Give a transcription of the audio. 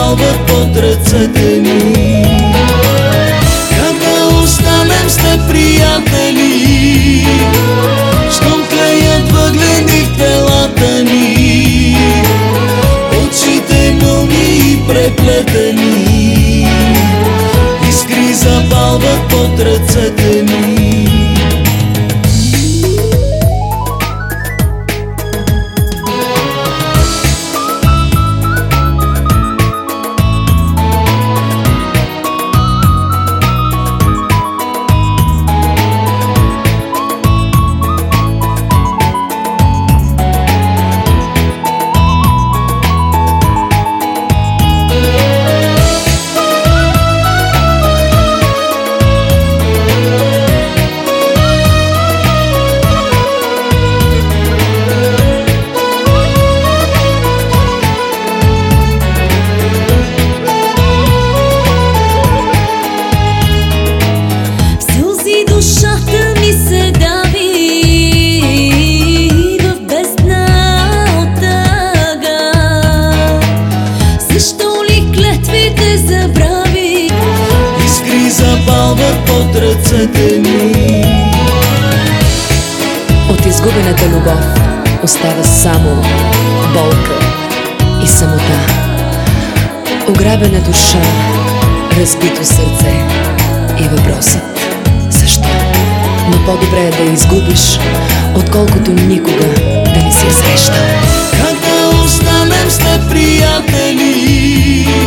запалват под ръцете ни. Как да останем с те, приятели, щом тлеят въглени в телата ни, очите мълни и преплетени, искри запалват под ръцете ни. Душата ми се дави в бездна от тъга. Защо ли клетвите забрави? Искри запалват под ръцете ни. От изгубената любов остава само болка и самота. Ограбена душа, разбито сърце и въпросът защо? Но по-добре е да я изгубиш, отколкото никога да не си я срещал. Как да останем с те, приятели,